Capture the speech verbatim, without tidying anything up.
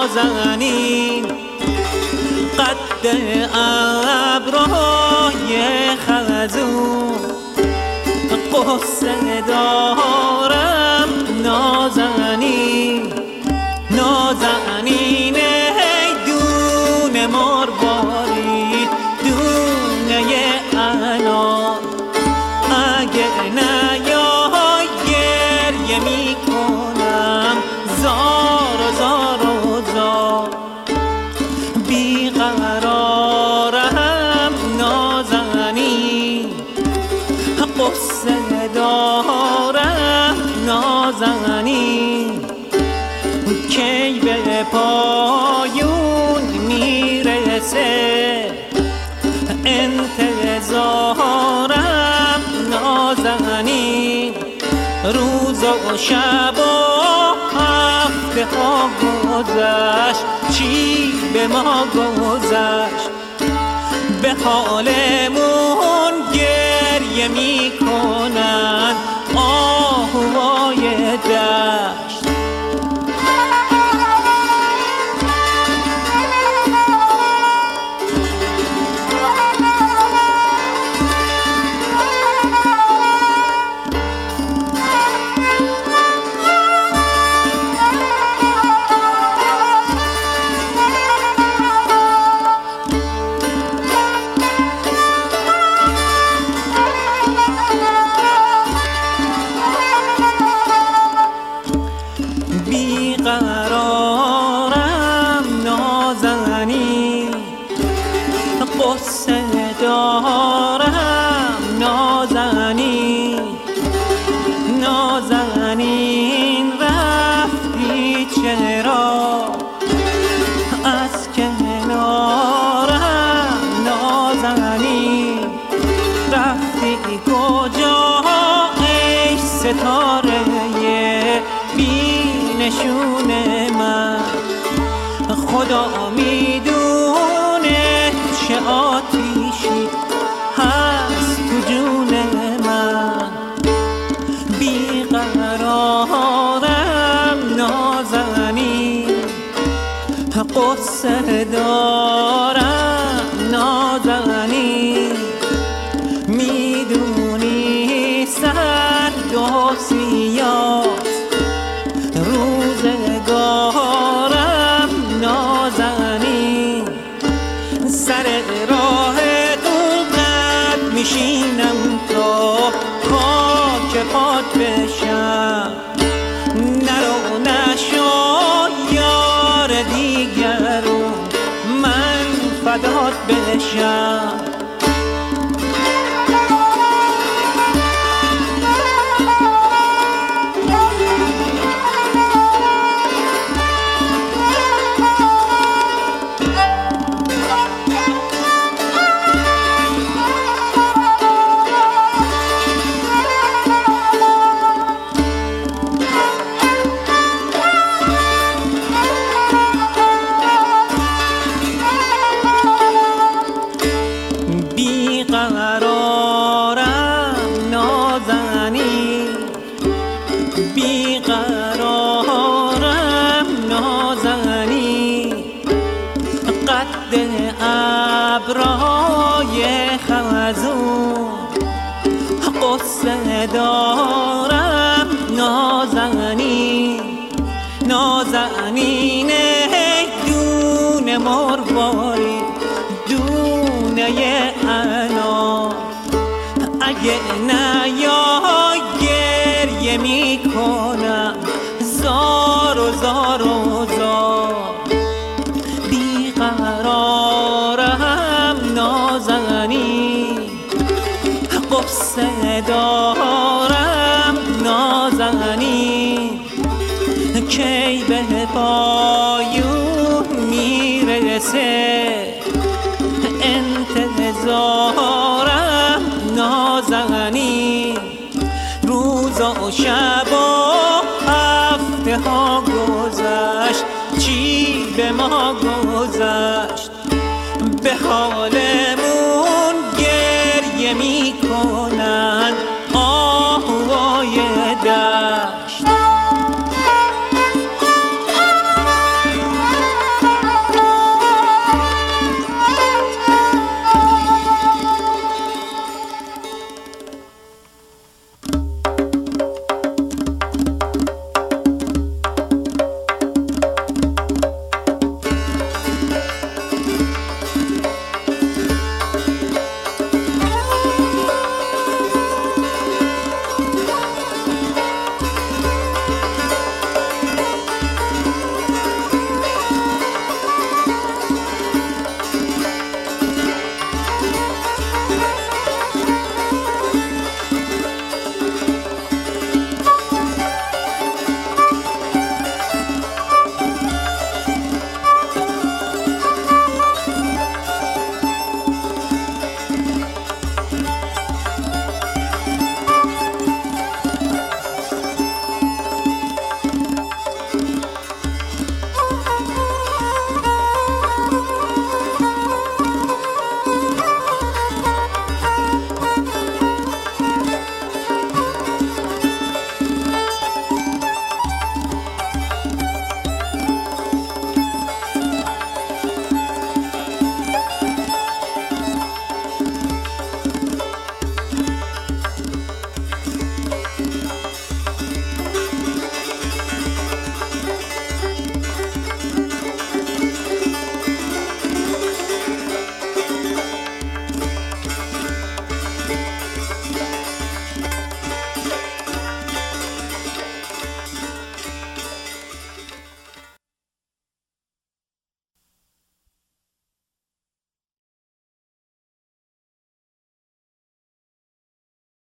نازنین قد ابرهای خزون قصه دارم نازنین نازنین ای دونه مرواری دونه انار اگه نیای گریه میکنم زار و زار و زار بیقرارم نازنین قصه دارم نازنین کی به پایون میرسه انتظارم نازنین روز و شب و هفته ها گذشت چی به ما گذشت به حالمون گریه میکنن آهوهای دشت بیقرارم نازنین قصه دارم نازنین نازنین رفتی چرا از کنارم نازنین رفتی کجا ای ستاره نشون من خدا میدونه چه آتیشی هست تو جون من بیقرارم نازنین قصه دارم نازنین میدونی سرد و سیاه روزگارم نازنین سر راه قد میشینم تا خاک پات بشم نرو نشو یار دیگرون من فدات بشم بیقرارم نازنین بیقرارم نازنین قد ابرهای خزون قصه دارم نازنین نازنین ای دونه مرواری دونه انار اگه نیای گریه میکنم زار و زار و زار بیقرارم نازنین قصه دارم نازنین کی به پایون میرسه انتظارم نازنین روز و شب و هفته ها گذشت چی به ما گذشت به حالمون